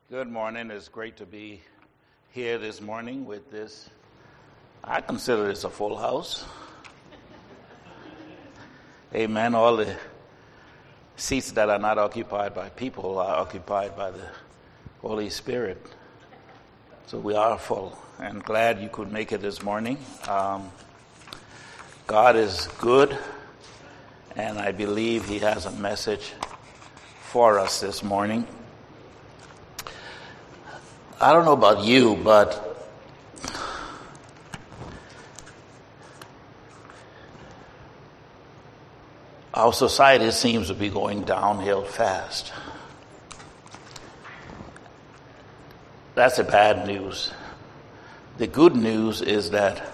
Good morning. It's great to be here this morning with this. I consider this a full house. Amen. All the seats that are not occupied by people are occupied by the Holy Spirit. So we are full, and glad you could make it this morning. God is good, and I believe He has a message for us this morning. I don't know about you, but our society seems to be going downhill fast. That's the bad news. The good news is that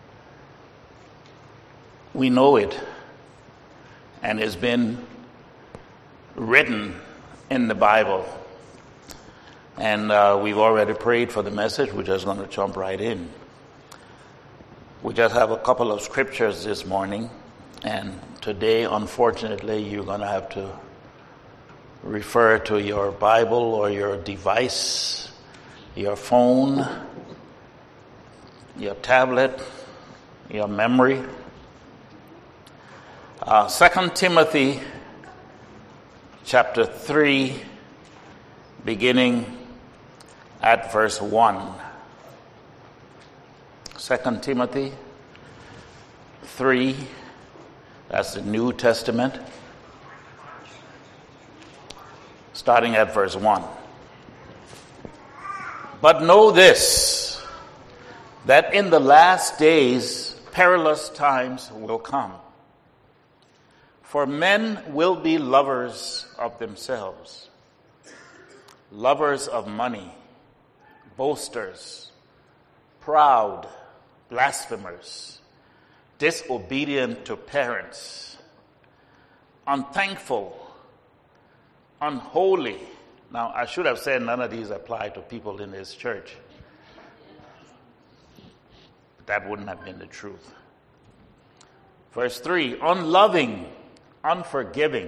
we know it, and it's been written in the Bible. And we've already prayed for the message. We're just going to jump right in. We just have a couple of scriptures this morning. And today, unfortunately, you're going to have to refer to your Bible or your device, your phone, your tablet, your memory. 2 Timothy chapter 3, beginning at verse 1. 2 Timothy 3, that's the New Testament, starting at verse 1. But know this, that in the last days perilous times will come. For men will be lovers of themselves, lovers of money, boasters, proud, blasphemers, disobedient to parents, unthankful, unholy. Now, I should have said none of these apply to people in this church. That wouldn't have been the truth. Verse 3, unloving, unforgiving,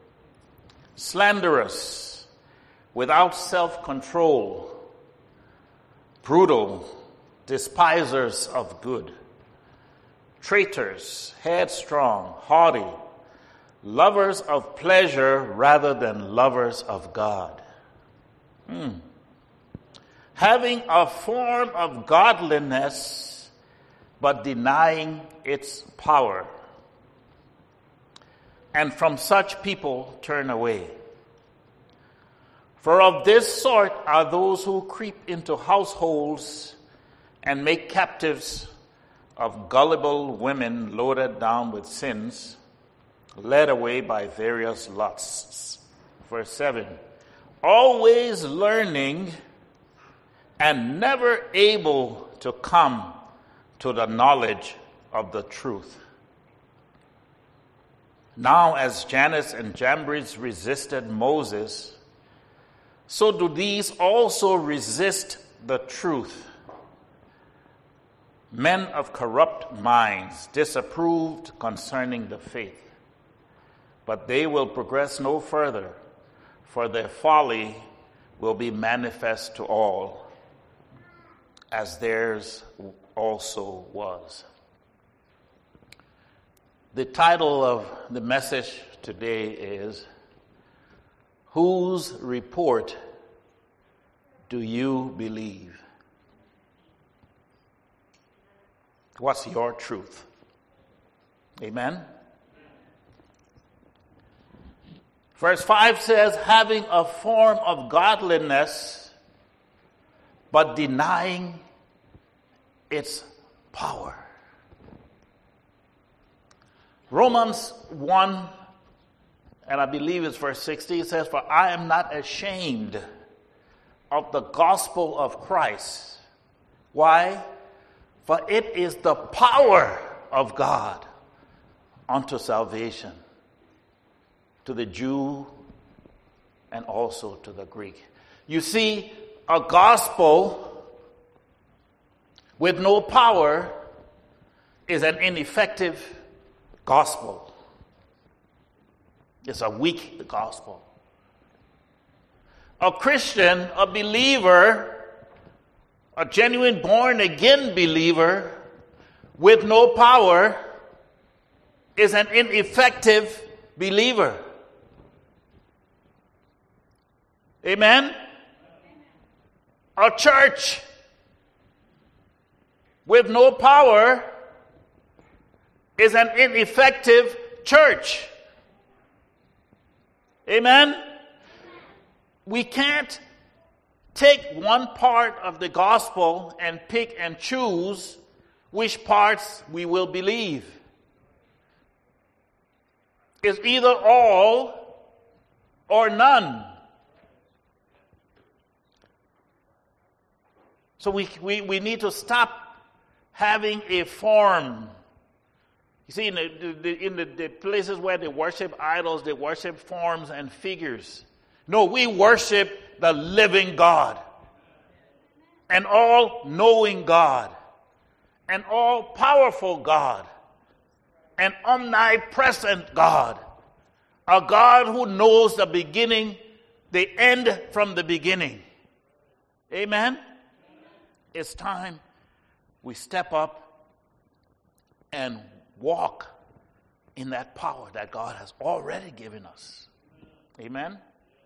slanderous, without self-control, brutal, despisers of good, traitors, headstrong, haughty, lovers of pleasure rather than lovers of God, having a form of godliness but denying its power. And from such people turn away. For of this sort are those who creep into households and make captives of gullible women loaded down with sins, led away by various lusts. Verse 7, always learning and never able to come to the knowledge of the truth. Now as Jannes and Jambres resisted Moses, so do these also resist the truth. Men of corrupt minds, disapproved concerning the faith. But they will progress no further, for their folly will be manifest to all, as theirs also was. The title of the message today is, Whose report do you believe? What's your truth? Amen? Verse 5 says, having a form of godliness, but denying its power. Romans 1, and I believe it's verse 60, it says, for I am not ashamed of the gospel of Christ. Why? For it is the power of God unto salvation, to the Jew and also to the Greek. You see, a gospel with no power is an ineffective gospel. It's a weak gospel. A Christian, a believer, a genuine born-again believer with no power is an ineffective believer. Amen? A church with no power is an ineffective church. Amen? We can't take one part of the gospel and pick and choose which parts we will believe. It's either all or none. So we need to stop having a form. You see, in the places where they worship idols, they worship forms and figures. No, we worship the living God, an all-knowing God, an all-powerful God, an omnipresent God, a God who knows the beginning, the end from the beginning. Amen? It's time we step up and walk in that power that God has already given us. Amen?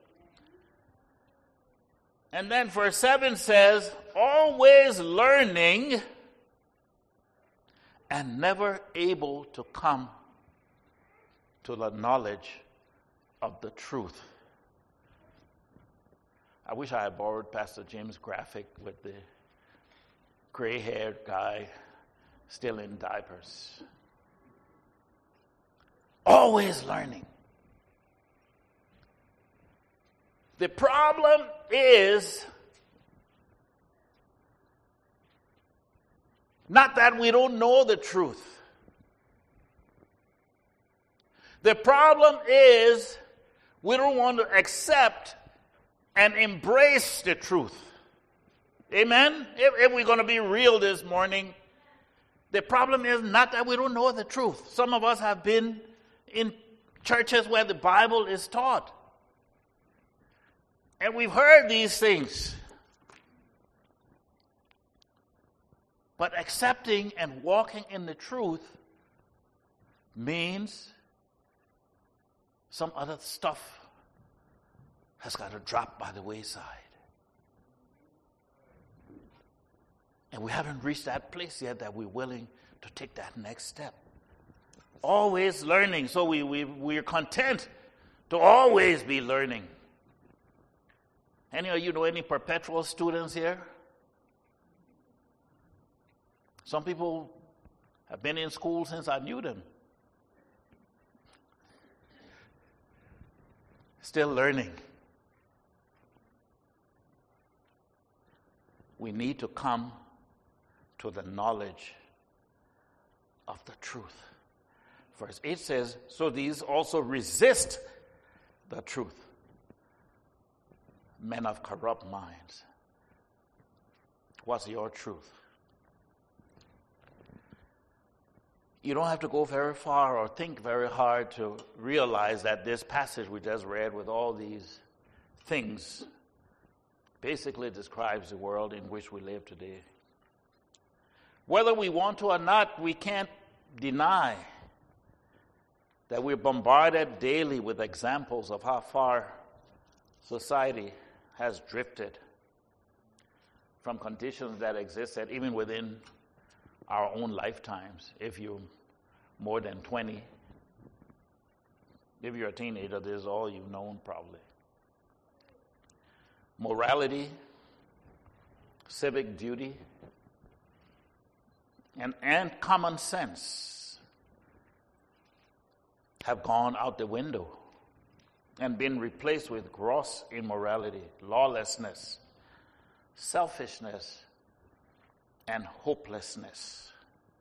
And then verse 7 says, always learning and never able to come to the knowledge of the truth. I wish I had borrowed Pastor Jim's graphic with the gray-haired guy still in diapers. Always learning. The problem is not that we don't know the truth. The problem is we don't want to accept and embrace the truth. Amen? If we're going to be real this morning, the problem is not that we don't know the truth. Some of us have been in churches where the Bible is taught. And we've heard these things. But accepting and walking in the truth means some other stuff has got to drop by the wayside. And we haven't reached that place yet that we're willing to take that next step. Always learning. So we're content to always be learning. Any of you know any perpetual students here? Some people have been in school since I knew them. Still learning. We need to come to the knowledge of the truth. Verse 8 says, so these also resist the truth. Men of corrupt minds. What's your truth? You don't have to go very far or think very hard to realize that this passage we just read with all these things basically describes the world in which we live today. Whether we want to or not, we can't deny that we're bombarded daily with examples of how far society has drifted from conditions that existed even within our own lifetimes. If you're more than 20, if you're a teenager, this is all you've known probably. Morality, civic duty, and common sense have gone out the window and been replaced with gross immorality, lawlessness, selfishness, and hopelessness.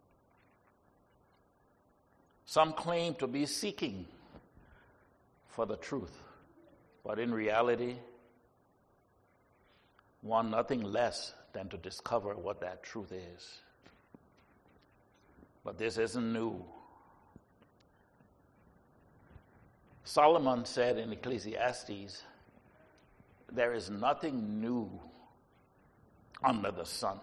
Some claim to be seeking for the truth, but in reality, want nothing less than to discover what that truth is. But this isn't new. Solomon said in Ecclesiastes there is nothing new under the sun.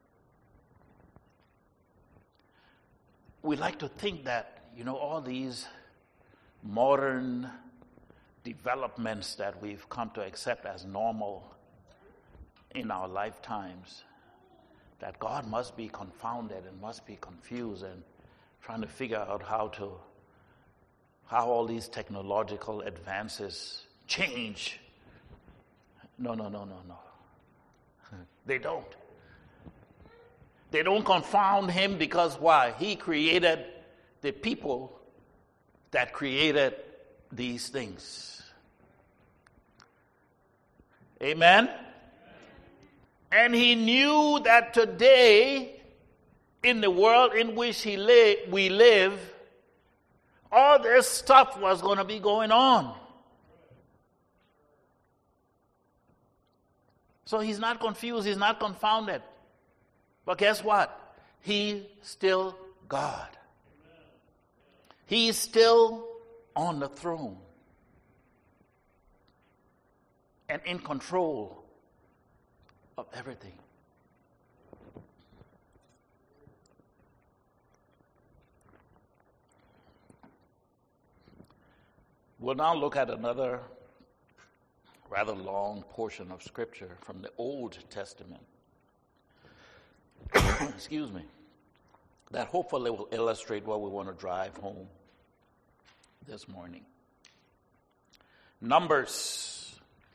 We like to think that, all these modern developments that we've come to accept as normal in our lifetimes, that God must be confounded and must be confused and trying to figure out how all these technological advances change. No. They don't. They don't confound him because why? He created the people that created these things. Amen? And he knew that today, in the world in which we live, all this stuff was going to be going on. So he's not confused, he's not confounded. But guess what? He's still God. He's still on the throne and in control of everything. We'll now look at another rather long portion of Scripture from the Old Testament. Excuse me. That hopefully will illustrate what we want to drive home this morning. Numbers.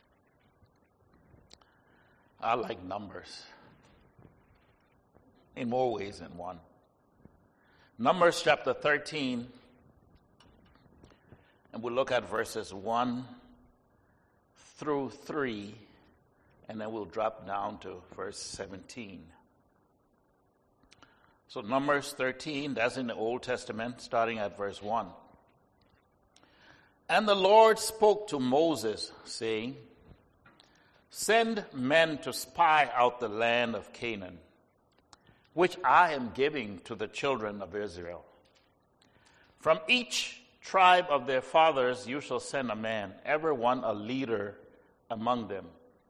I like Numbers in more ways than one. Numbers chapter 13, and we'll look at verses 1 through 3, and then we'll drop down to verse 17. So Numbers 13, that's in the Old Testament, starting at verse 1. And the Lord spoke to Moses, saying, Send men to spy out the land of Canaan, which I am giving to the children of Israel. From each tribe of their fathers you shall send a man, every one a leader among them.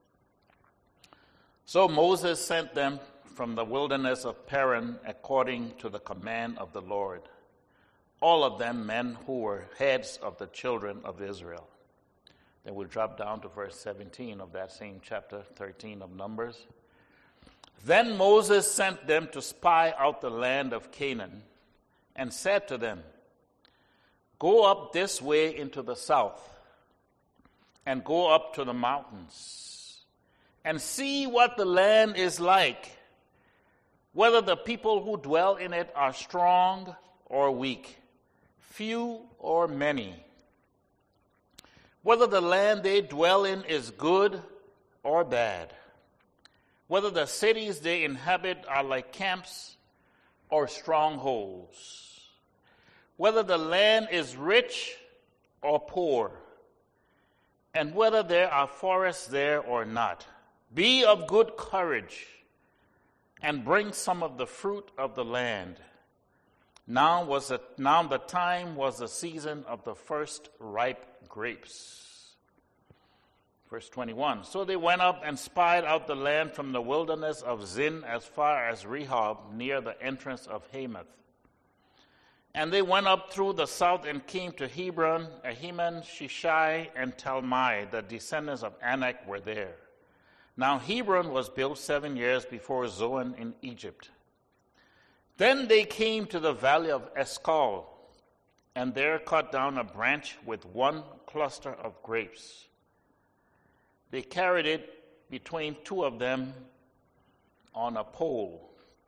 So Moses sent them from the wilderness of Paran according to the command of the Lord, all of them men who were heads of the children of Israel. Then we'll drop down to verse 17 of that same chapter 13 of Numbers. Then Moses sent them to spy out the land of Canaan and said to them, Go up this way into the south and go up to the mountains and see what the land is like, whether the people who dwell in it are strong or weak, few or many, whether the land they dwell in is good or bad, whether the cities they inhabit are like camps or strongholds, whether the land is rich or poor, and whether there are forests there or not. Be of good courage and bring some of the fruit of the land. Now the time was the season of the first ripe grapes. Verse 21. So they went up and spied out the land from the wilderness of Zin as far as Rehob, near the entrance of Hamath. And they went up through the south and came to Hebron. Ahiman, Shishai, and Talmai, the descendants of Anak, were there. Now Hebron was built 7 years before Zoan in Egypt. Then they came to the valley of Eshcol, and there cut down a branch with one cluster of grapes. They carried it between two of them on a pole.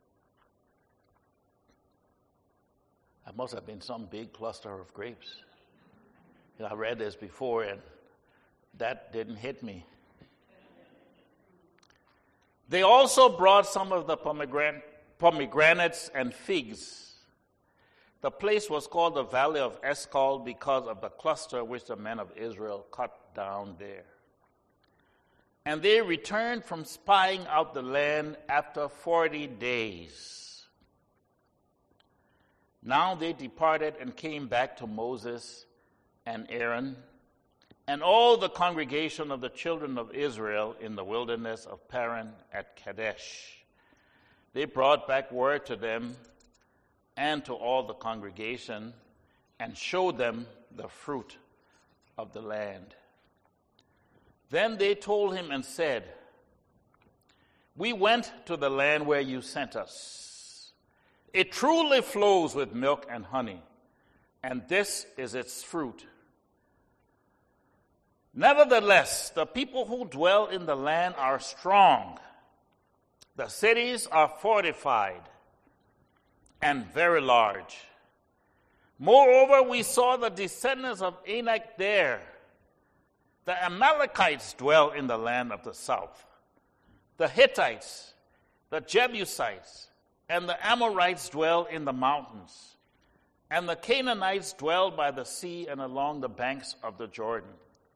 That must have been some big cluster of grapes. I read this before, and that didn't hit me. They also brought some of the pomegranates and figs. The place was called the Valley of Eshcol because of the cluster which the men of Israel cut down there. And they returned from spying out the land after 40 days. Now they departed and came back to Moses and Aaron and all the congregation of the children of Israel in the wilderness of Paran at Kadesh. They brought back word to them and to all the congregation, and showed them the fruit of the land. Then they told him and said, "We went to the land where you sent us. It truly flows with milk and honey, and this is its fruit. Nevertheless, the people who dwell in the land are strong. The cities are fortified and very large. Moreover, we saw the descendants of Anak there. The Amalekites dwell in the land of the south. The Hittites, the Jebusites, and the Amorites dwell in the mountains. And the Canaanites dwell by the sea and along the banks of the Jordan."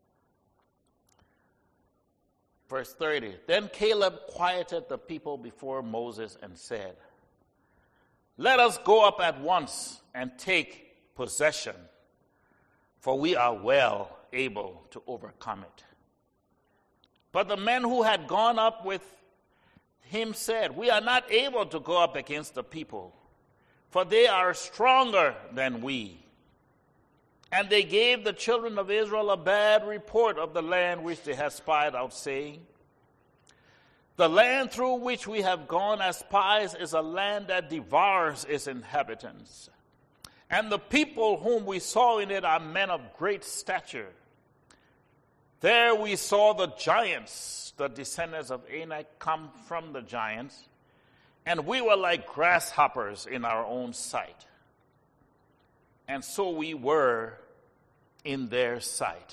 Verse 30, Then Caleb quieted the people before Moses and said, "Let us go up at once and take possession, for we are well able to overcome it." But the men who had gone up with him said, "We are not able to go up against the people, for they are stronger than we." And they gave the children of Israel a bad report of the land which they had spied out, saying, "The land through which we have gone as spies is a land that devours its inhabitants. And the people whom we saw in it are men of great stature. There we saw the giants, the descendants of Anak, come from the giants, and we were like grasshoppers in our own sight. And so we were in their sight."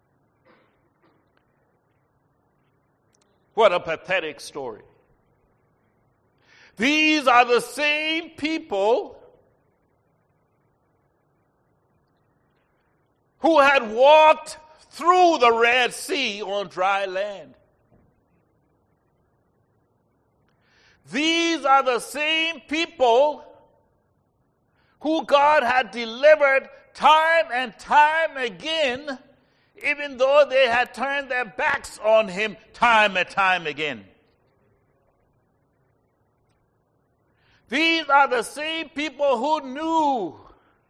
What a pathetic story. These are the same people who had walked through the Red Sea on dry land. These are the same people who God had delivered time and time again, even though they had turned their backs on him time and time again. These are the same people who knew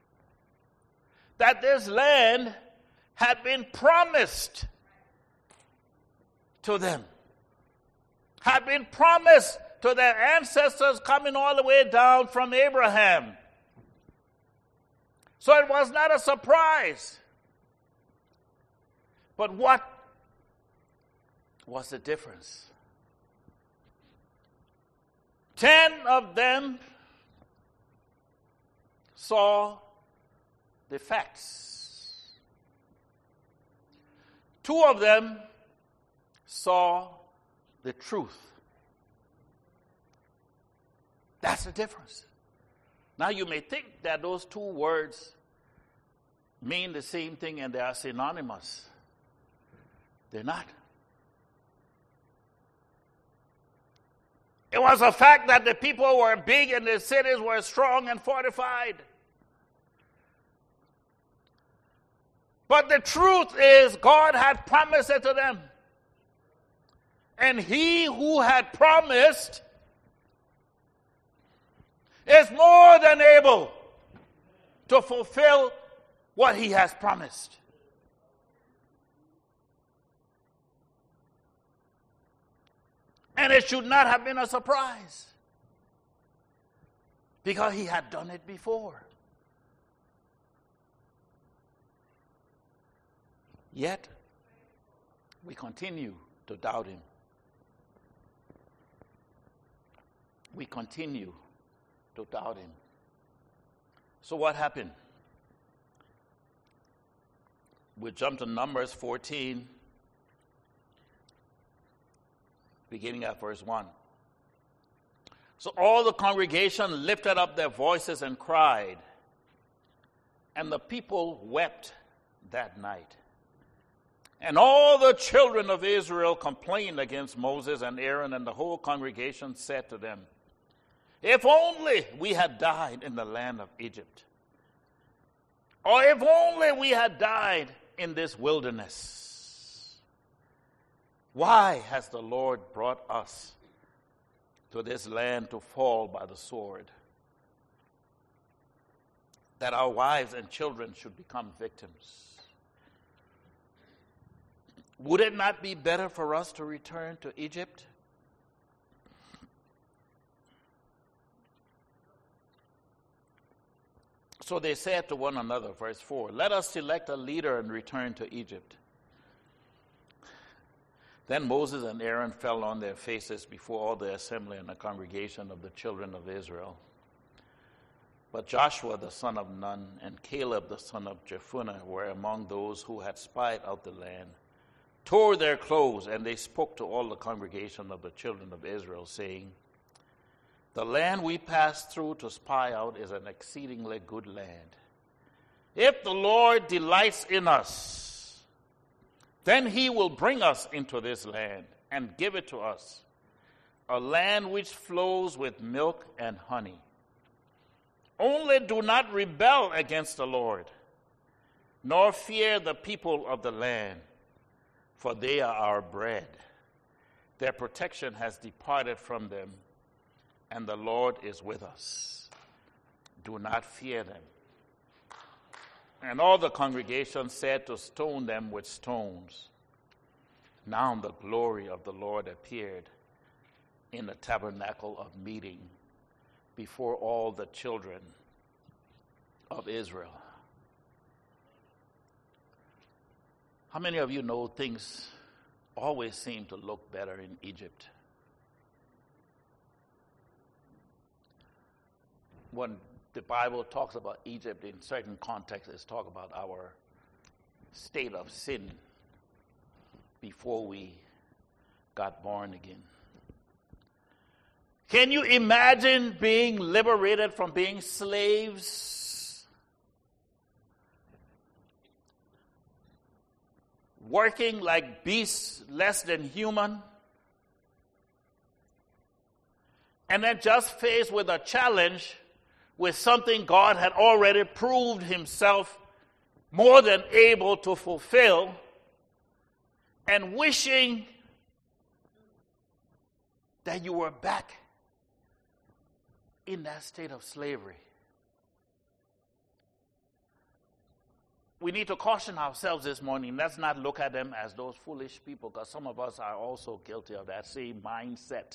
that this land had been promised to them, had been promised to their ancestors coming all the way down from Abraham. So it was not a surprise. But what was the difference? 10 of them saw the facts. 2 of them saw the truth. That's the difference. Now you may think that those 2 words mean the same thing and they are synonymous. They're not. It was a fact that the people were big and the cities were strong and fortified. But the truth is, God had promised it to them. And he who had promised is more than able to fulfill what he has promised. And it should not have been a surprise, because he had done it before. Yet, we continue to doubt him. We continue to doubt him. So what happened? We jump to Numbers 14, beginning at verse 1. So all the congregation lifted up their voices and cried, and the people wept that night. And all the children of Israel complained against Moses and Aaron, and the whole congregation said to them, "If only we had died in the land of Egypt, or if only we had died in this wilderness? Why has the Lord brought us to this land to fall by the sword? That our wives and children should become victims. Would it not be better for us to return to Egypt? So they said to one another, verse 4, let us select a leader and return to Egypt. Then Moses and Aaron fell on their faces before all the assembly and the congregation of the children of Israel. But Joshua the son of Nun and Caleb the son of Jephunneh were among those who had spied out the land, tore their clothes, and they spoke to all the congregation of the children of Israel, saying, the land we passed through to spy out is an exceedingly good land. If the Lord delights in us, then he will bring us into this land and give it to us, a land which flows with milk and honey. Only do not rebel against the Lord, nor fear the people of the land, for they are our bread. Their protection has departed from them, and the Lord is with us. Do not fear them. And all the congregation said to stone them with stones. Now the glory of the Lord appeared in the tabernacle of meeting before all the children of Israel. How many of you know things always seem to look better in Egypt? When the Bible talks about Egypt in certain contexts, it's talk about our state of sin before we got born again. Can you imagine being liberated from being slaves? Working like beasts, less than human? And then just faced with a challenge with something God had already proved himself more than able to fulfill, and wishing that you were back in that state of slavery. We need to caution ourselves this morning. Let's not look at them as those foolish people, because some of us are also guilty of that same mindset.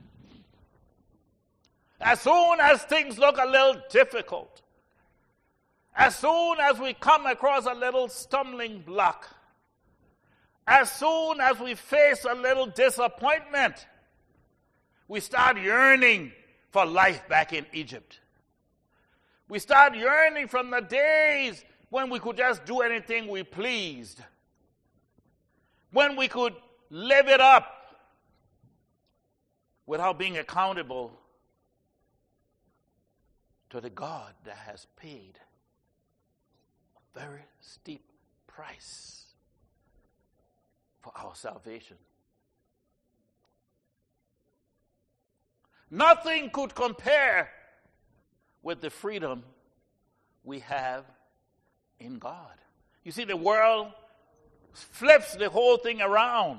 As soon as things look a little difficult, as soon as we come across a little stumbling block, as soon as we face a little disappointment, we start yearning for life back in Egypt. We start yearning from the days when we could just do anything we pleased, when we could live it up without being accountable to the God that has paid a very steep price for our salvation. Nothing could compare with the freedom we have in God. You see, the world flips the whole thing around,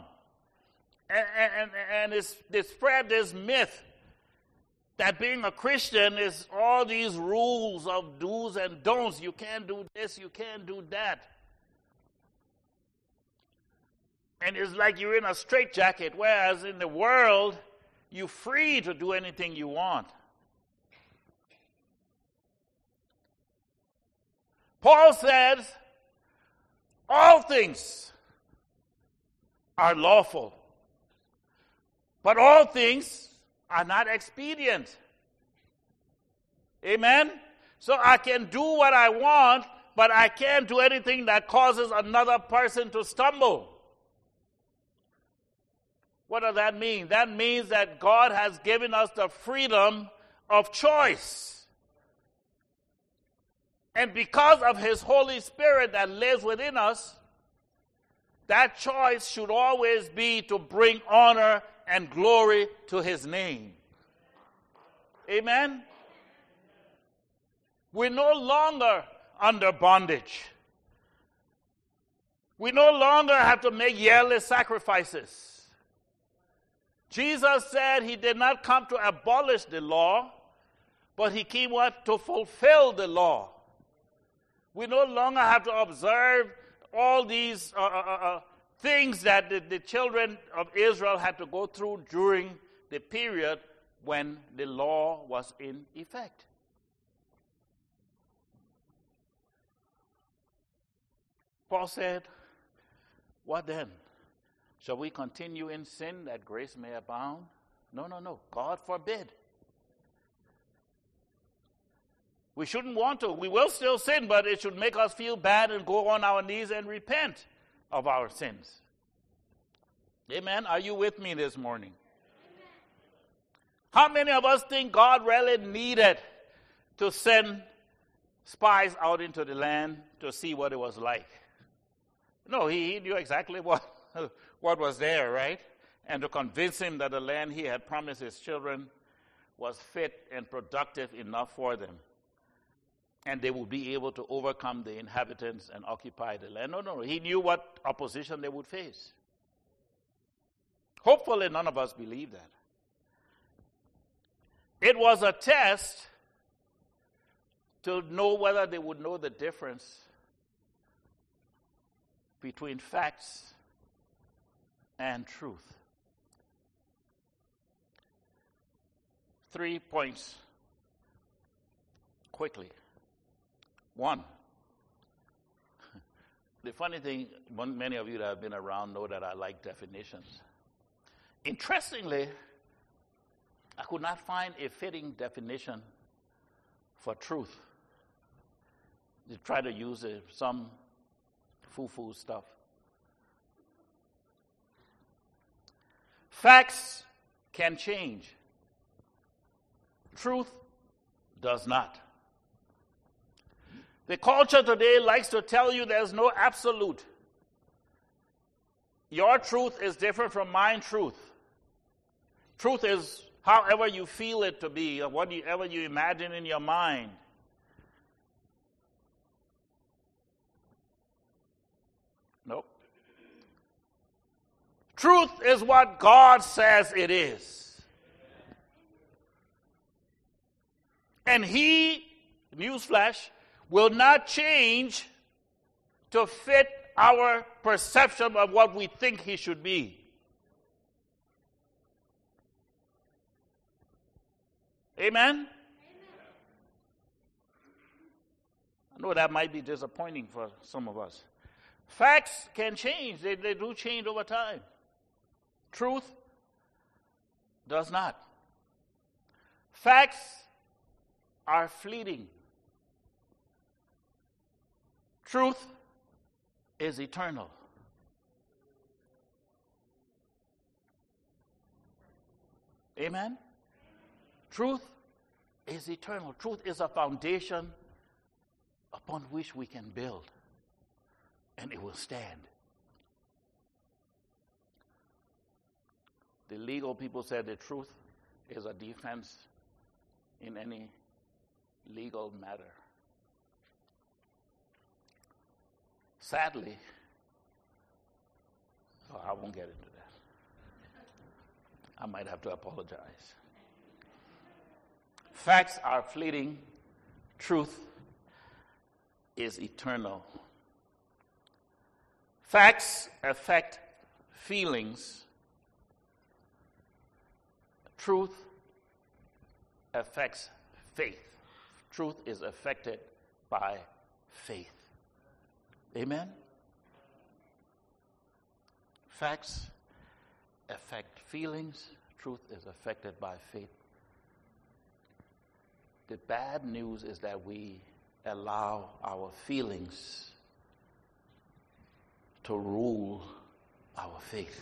and they spread this myth that being a Christian is all these rules of do's and don'ts. You can't do this, you can't do that. And it's like you're in a straitjacket, whereas in the world, you're free to do anything you want. Paul says, all things are lawful, but all things are not expedient. Amen? So I can do what I want, but I can't do anything that causes another person to stumble. What does that mean? That means that God has given us the freedom of choice. And because of his Holy Spirit that lives within us, that choice should always be to bring honor and glory to his name. Amen? We're no longer under bondage. We no longer have to make yearly sacrifices. Jesus said he did not come to abolish the law, but he came what? To fulfill the law. We no longer have to observe all these things that the children of Israel had to go through during the period when the law was in effect. Paul said, what then? Shall we continue in sin that grace may abound? No. God forbid. We shouldn't want to. We will still sin, but it should make us feel bad and go on our knees and repent of our sins. Amen? Are you with me this morning? Amen. How many of us think God really needed to send spies out into the land to see what it was like? No, he knew exactly what was there, right? And to convince him that the land he had promised his children was fit and productive enough for them. And they would be able to overcome the inhabitants and occupy the land. No. He knew what opposition they would face. Hopefully none of us believe that. It was a test to know whether they would know the difference between facts and truth. 3 points quickly. 1, the funny thing, many of you that have been around know that I like definitions. Interestingly, I could not find a fitting definition for truth. They try to use some foo-foo stuff. Facts can change. Truth does not. The culture today likes to tell you there's no absolute. Your truth is different from my truth. Truth is however you feel it to be, or whatever you imagine in your mind. Nope. Truth is what God says it is. And he, newsflash, will not change to fit our perception of what we think he should be. Amen? I know that might be disappointing for some of us. Facts can change. They do change over time. Truth does not. Facts are fleeting. Truth is eternal. Amen? Truth is eternal. Truth is a foundation upon which we can build, and it will stand. The legal people said the truth is a defense in any legal matter. Sadly, I won't get into that. I might have to apologize. Facts are fleeting. Truth is eternal. Facts affect feelings. Truth affects faith. Truth is affected by faith. Amen? Facts affect feelings. Truth is affected by faith. The bad news is that we allow our feelings to rule our faith.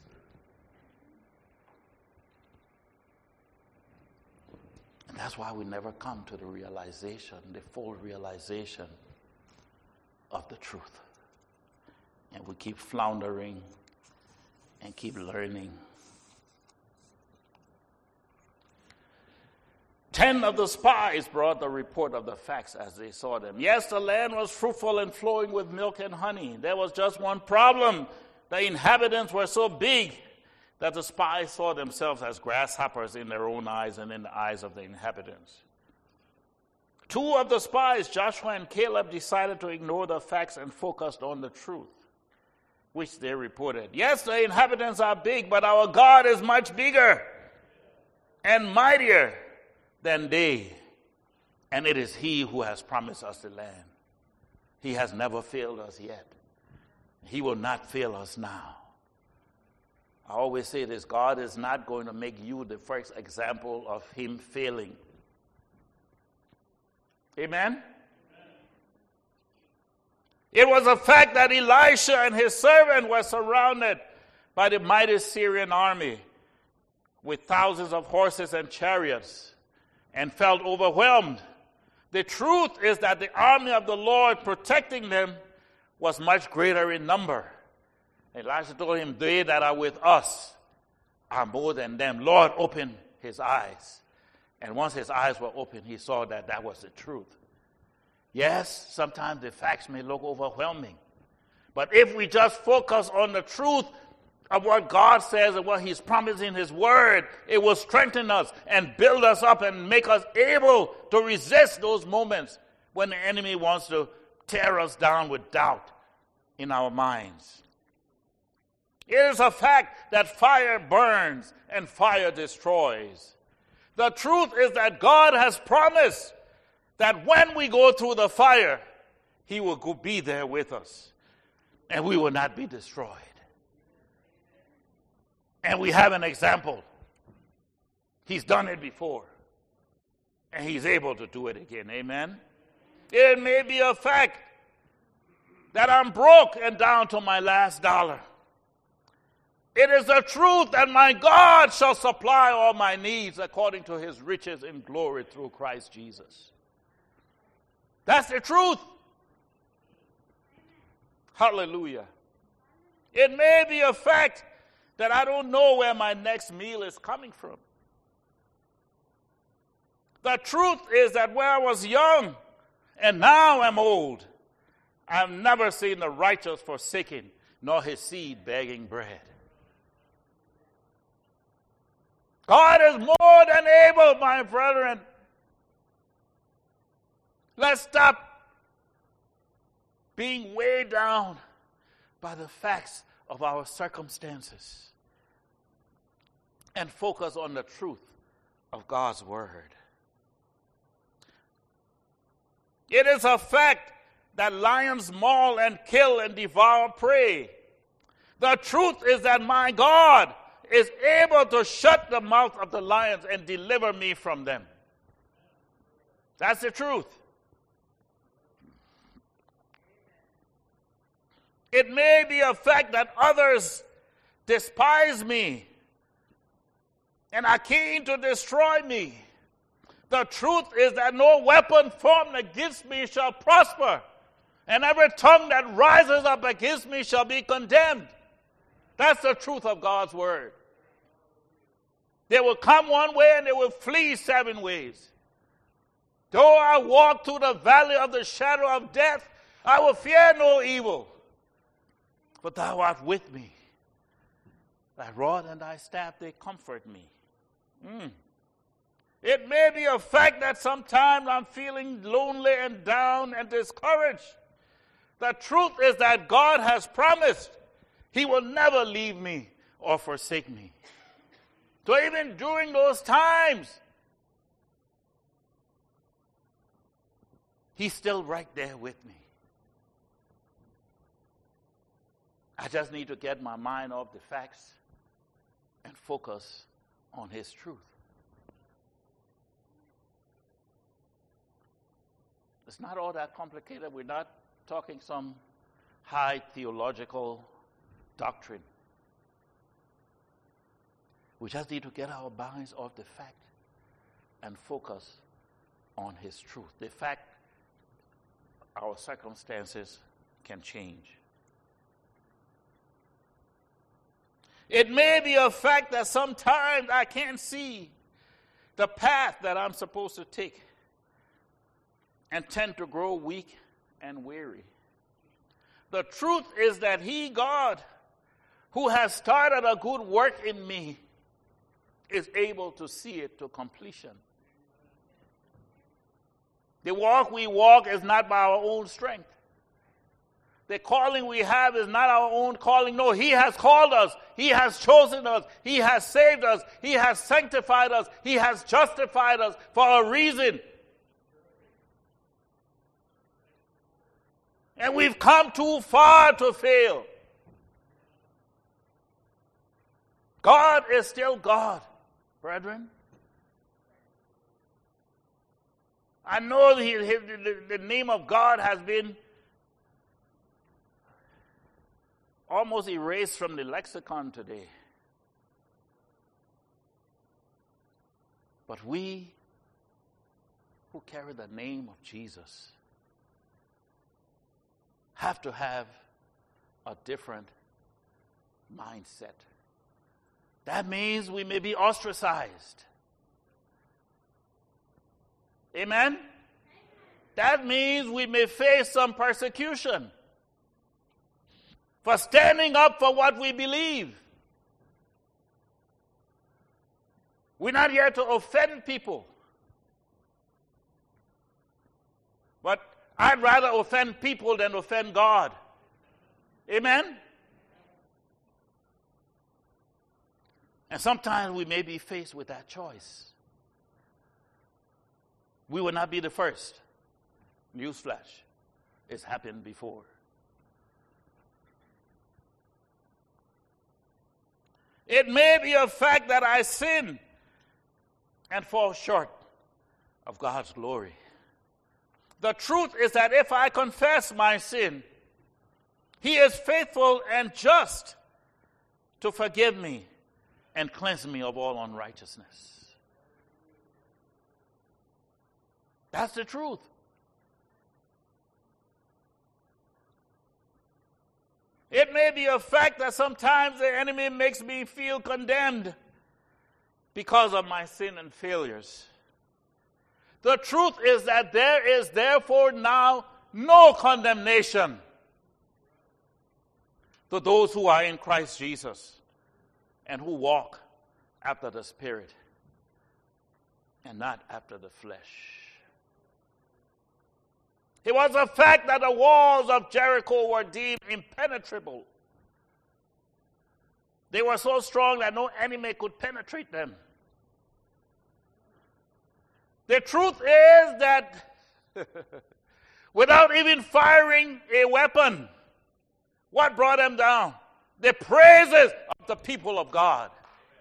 And that's why we never come to the realization, the full realization of the truth. And we keep floundering and keep learning. 10 of the spies brought the report of the facts as they saw them. Yes, the land was fruitful and flowing with milk and honey. There was just one problem. The inhabitants were so big that the spies saw themselves as grasshoppers in their own eyes and in the eyes of the inhabitants. 2 of the spies, Joshua and Caleb, decided to ignore the facts and focused on the truth, which they reported. Yes, the inhabitants are big, but our God is much bigger and mightier than they. And it is He who has promised us the land. He has never failed us yet. He will not fail us now. I always say this, God is not going to make you the first example of Him failing. Amen? It was a fact that Elisha and his servant were surrounded by the mighty Syrian army with thousands of horses and chariots and felt overwhelmed. The truth is that the army of the Lord protecting them was much greater in number. Elisha told him, they that are with us are more than them. Lord, open his eyes. And once his eyes were open, he saw that that was the truth. Yes, sometimes the facts may look overwhelming. But if we just focus on the truth of what God says and what He's promised in His Word, it will strengthen us and build us up and make us able to resist those moments when the enemy wants to tear us down with doubt in our minds. It is a fact that fire burns and fire destroys. The truth is that God has promised that when we go through the fire, He will be there with us, and we will not be destroyed. And we have an example. He's done it before, and He's able to do it again. Amen? It may be a fact that I'm broke and down to my last dollar. It is the truth that my God shall supply all my needs according to His riches in glory through Christ Jesus. That's the truth. Hallelujah. It may be a fact that I don't know where my next meal is coming from. The truth is that when I was young and now I'm old, I've never seen the righteous forsaken, nor his seed begging bread. God is more than able, my brethren. Let's stop being weighed down by the facts of our circumstances and focus on the truth of God's Word. It is a fact that lions maul and kill and devour prey. The truth is that my God is able to shut the mouth of the lions and deliver me from them. That's the truth. It may be a fact that others despise me and are keen to destroy me. The truth is that no weapon formed against me shall prosper, and every tongue that rises up against me shall be condemned. That's the truth of God's Word. They will come one way and they will flee 7 ways. Though I walk through the valley of the shadow of death, I will fear no evil, for thou art with me. Thy rod and thy staff, they comfort me. It may be a fact that sometimes I'm feeling lonely and down and discouraged. The truth is that God has promised He will never leave me or forsake me. So even during those times, He's still right there with me. I just need to get my mind off the facts and focus on His truth. It's not all that complicated. We're not talking some high theological doctrine. We just need to get our minds off the fact and focus on His truth. The fact our circumstances can change. It may be a fact that sometimes I can't see the path that I'm supposed to take and tend to grow weak and weary. The truth is that He, God, who has started a good work in me, is able to see it to completion. The walk we walk is not by our own strength. The calling we have is not our own calling. No, He has called us. He has chosen us. He has saved us. He has sanctified us. He has justified us for a reason. And we've come too far to fail. God is still God, brethren. I know the name of God has been almost erased from the lexicon today. But we who carry the name of Jesus have to have a different mindset. That means we may be ostracized. Amen? That means we may face some persecution for standing up for what we believe. We're not here to offend people. But I'd rather offend people than offend God. Amen? And sometimes we may be faced with that choice. We will not be the first. Newsflash. It's happened before. It may be a fact that I sin and fall short of God's glory. The truth is that if I confess my sin, He is faithful and just to forgive me and cleanse me of all unrighteousness. That's the truth. It may be a fact that sometimes the enemy makes me feel condemned because of my sin and failures. The truth is that there is therefore now no condemnation to those who are in Christ Jesus and who walk after the Spirit and not after the flesh. It was a fact that the walls of Jericho were deemed impenetrable. They were so strong that no enemy could penetrate them. The truth is that without even firing a weapon, what brought them down? The praises of the people of God.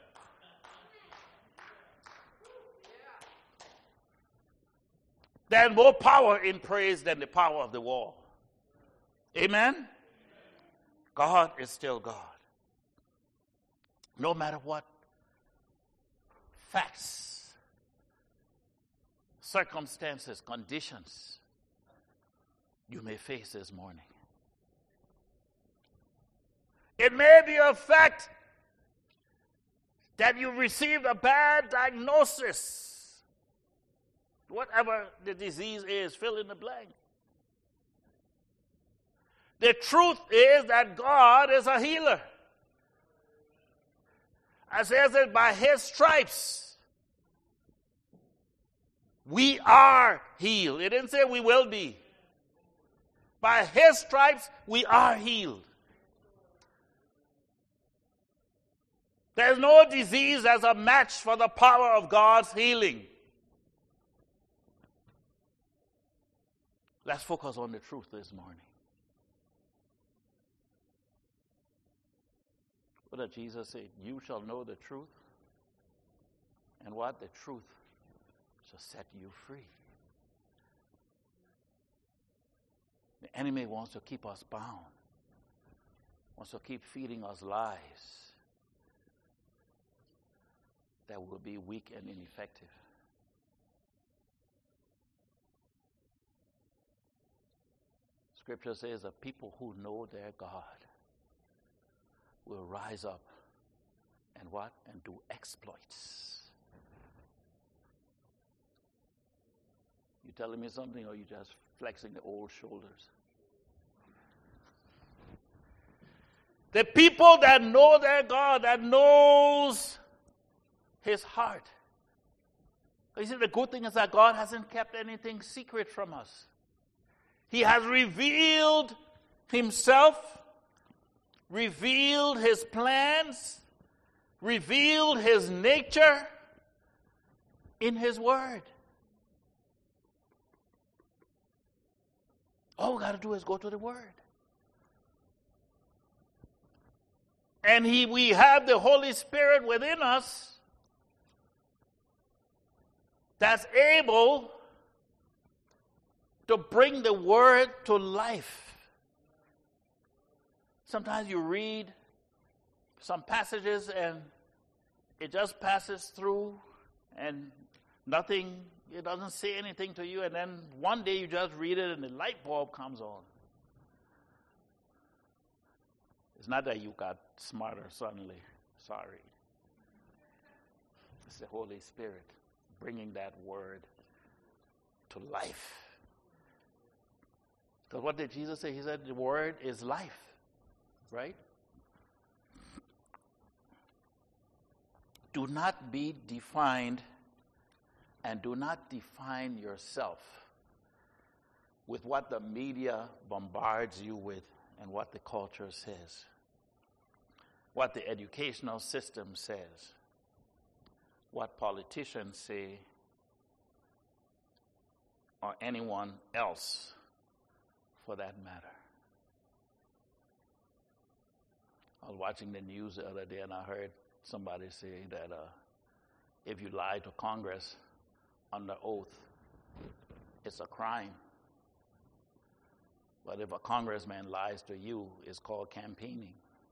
There's more power in praise than the power of the wall. Amen? God is still God. No matter what facts, circumstances, conditions you may face this morning. It may be a fact that you received a bad diagnosis. Whatever the disease is, fill in the blank. The truth is that God is a healer. As it says, by His stripes, we are healed. It didn't say we will be. By His stripes, we are healed. There's no disease as a match for the power of God's healing. Let's focus on the truth this morning. What did Jesus say? You shall know the truth. And what? The truth shall set you free. The enemy wants to keep us bound. Wants to keep feeding us lies that will be weak and ineffective. Scripture says that people who know their God will rise up and what? And do exploits. telling me something, or you just flexing the old shoulders? The people that know their God, that knows his heart. You see, the good thing is that God hasn't kept anything secret from us. He has revealed himself, revealed his plans, revealed his nature in his word. All we got to do is go to the word. And we have the Holy Spirit within us that's able to bring the word to life. Sometimes you read some passages and it just passes through and nothing, it doesn't say anything to you, and then one day you just read it and the light bulb comes on. It's not that you got smarter suddenly. Sorry. It's the Holy Spirit bringing that word to life. Because what did Jesus say? He said the word is life, right? Do not be defined, and do not define yourself with what the media bombards you with and what the culture says, what the educational system says, what politicians say, or anyone else for that matter. I was watching the news the other day and I heard somebody say that if you lie to Congress under oath, it's a crime. But if a congressman lies to you, it's called campaigning.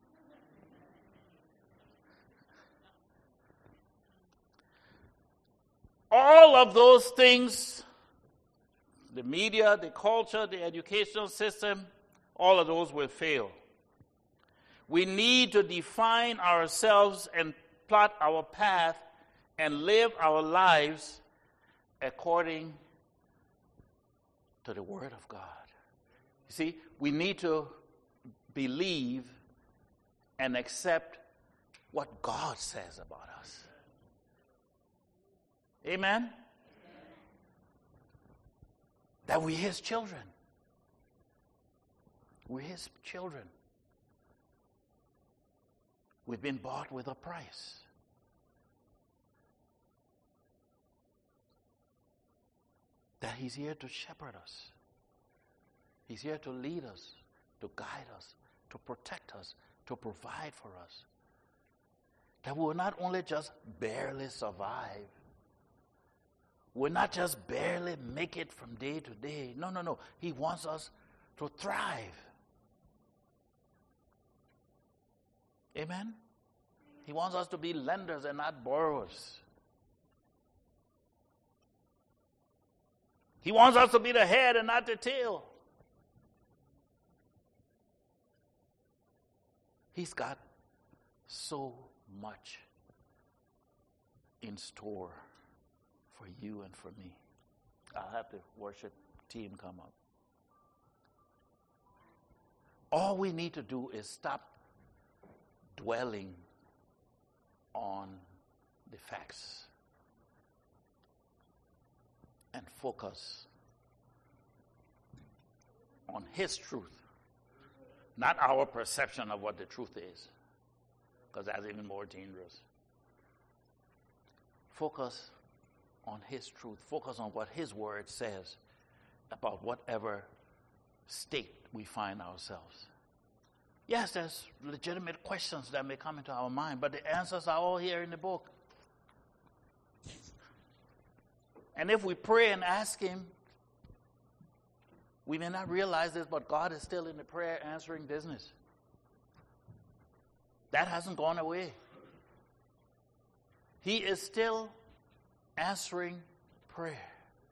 All of those things, the media, the culture, the educational system, all of those will fail. We need to define ourselves and plot our path and live our lives according to the Word of God. You see, we need to believe and accept what God says about us. Amen? That we're his children. We're his children. We've been bought with a price. That he's here to shepherd us. He's here to lead us, to guide us, to protect us, to provide for us. That we will not only just barely survive, we'll not just barely make it from day to day. No. He wants us to thrive. Amen? He wants us to be lenders and not borrowers. He wants us to be the head and not the tail. He's got so much in store for you and for me. I'll have the worship team come up. All we need to do is stop dwelling on the facts and focus on his truth, not our perception of what the truth is, because that's even more dangerous. Focus on his truth. Focus on what his word says about whatever state we find ourselves. Yes, there's legitimate questions that may come into our mind, but the answers are all here in the book. And if we pray and ask him, we may not realize this, but God is still in the prayer answering business. That hasn't gone away. He is still answering prayer.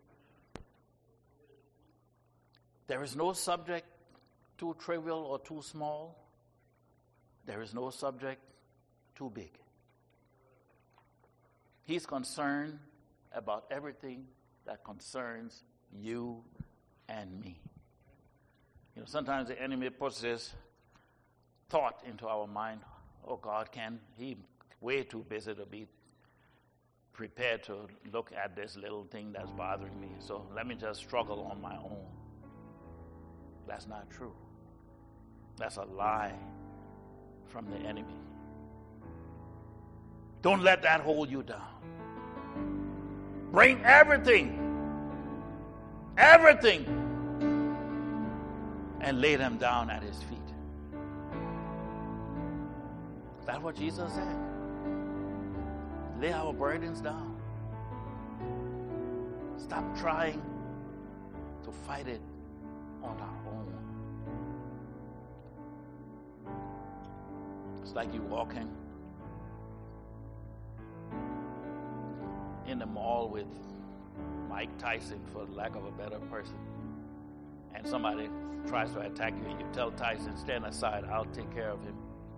There is no subject too trivial or too small. There is no subject too big. He's concerned about everything that concerns you and me. You know, sometimes the enemy puts this thought into our mind, oh, God can, he's way too busy to be prepared to look at this little thing that's bothering me. So let me just struggle on my own. That's not true. That's a lie from the enemy. Don't let that hold you down. Bring everything, and lay them down at his feet. That's what Jesus said. Lay our burdens down. Stop trying to fight it on our own. It's like you walking in the mall with Mike Tyson, for lack of a better person, and somebody tries to attack you, and you tell Tyson, stand aside, I'll take care of him.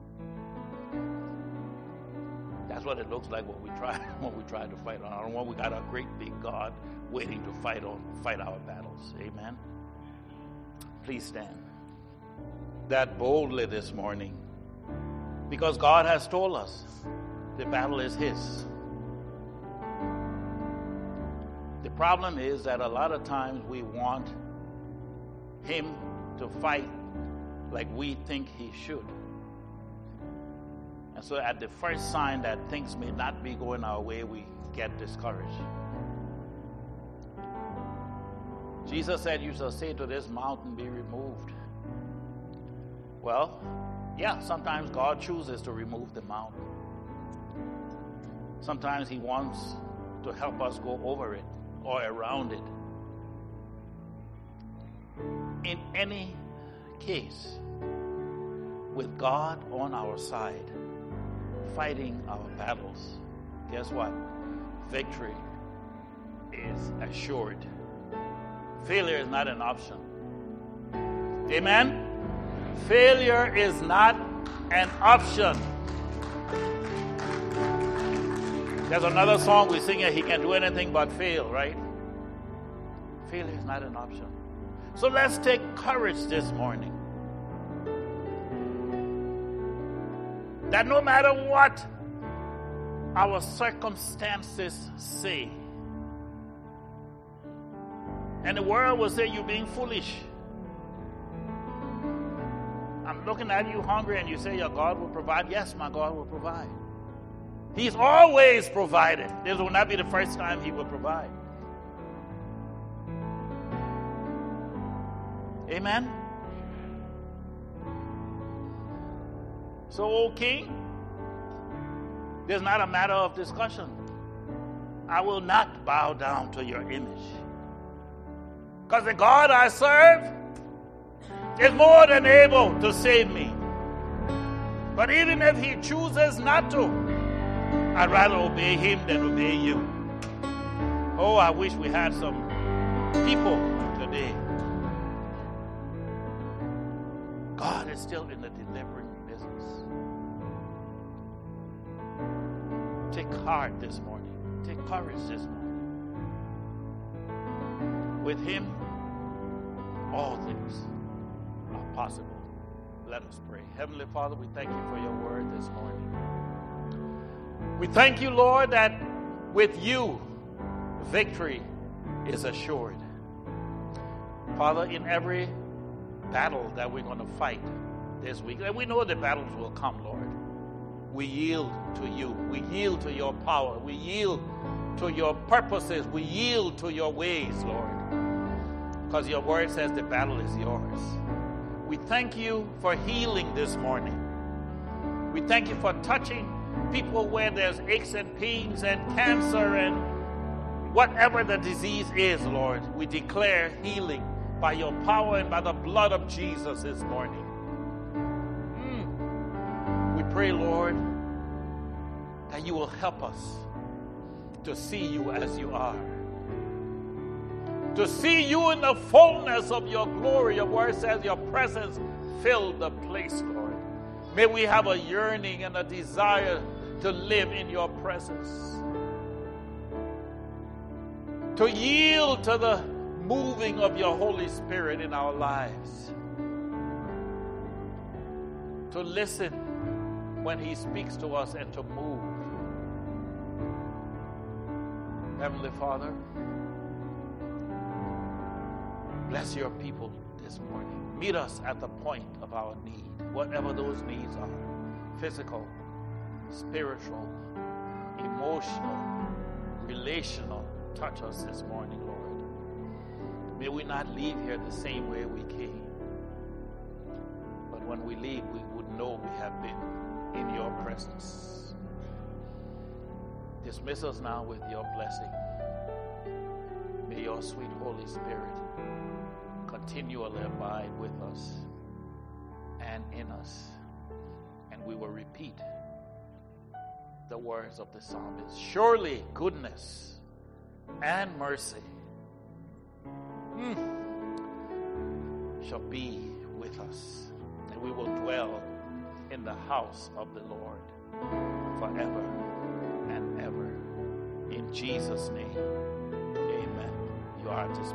That's what it looks like when we try to fight on our own. We got a great big God waiting to fight our battles. Amen. Please stand. That boldly this morning, because God has told us the battle is his. The problem is that a lot of times we want him to fight like we think he should. And so at the first sign that things may not be going our way, we get discouraged. Jesus said, you shall say to this mountain, be removed. Well, yeah, sometimes God chooses to remove the mountain. Sometimes he wants to help us go over it or around it. In any case, with God on our side, fighting our battles, guess what? Victory is assured. Failure is not an option. Amen? Failure is not an option. There's another song we sing here, he can do anything but fail, right? Failure is not an option. So let's take courage this morning. That no matter what our circumstances say, and the world will say you're being foolish. I'm looking at you hungry and you say your God will provide. Yes, my God will provide. He's always provided. This will not be the first time he will provide. Amen? So, O King, there's not a matter of discussion. I will not bow down to your image. Because the God I serve is more than able to save me. But even if he chooses not to, I'd rather obey him than obey you. Oh, I wish we had some people today. God is still in the delivering business. Take heart this morning. Take courage this morning. With him, all things are possible. Let us pray. Heavenly Father, we thank you for your word this morning. We thank you, Lord, that with you, victory is assured. Father, in every battle that we're going to fight this week, and we know the battles will come, Lord, we yield to you. We yield to your power. We yield to your purposes. We yield to your ways, Lord, because your word says the battle is yours. We thank you for healing this morning. We thank you for touching people where there's aches and pains and cancer and whatever the disease is, Lord. We declare healing by your power and by the blood of Jesus this morning. We pray, Lord, that you will help us to see you as you are. To see you in the fullness of your glory. Your word says your presence filled the place, Lord. May we have a yearning and a desire to live in your presence. To yield to the moving of your Holy Spirit in our lives. To listen when he speaks to us and to move. Heavenly Father, bless your people this morning. Meet us at the point of our need, whatever those needs are, physical, spiritual, emotional, relational. Touch us this morning, Lord. May we not leave here the same way we came. But when we leave, we would know we have been in your presence. Dismiss us now with your blessing. May your sweet Holy Spirit continually abide with us and in us. And we will repeat the words of the psalmist. Surely goodness and mercy shall be with us, and we will dwell in the house of the Lord forever and ever. In Jesus' name, amen. You are dismissed.